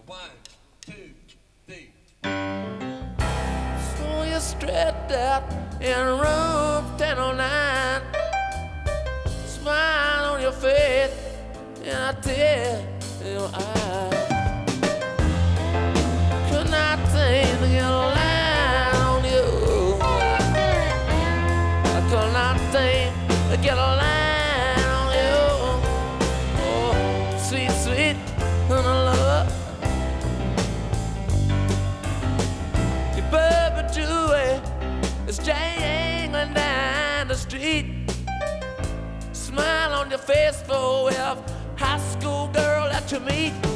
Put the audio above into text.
One, two, three. So you're stretched out in room 1009, smile on your face and a tear in your eye. Could not seem to get a line on you. I could not seem to get a line on you. Oh, sweet, sweet love. Your perpetuity is jangling down the street. Smile on your face for a high school girl that you meet.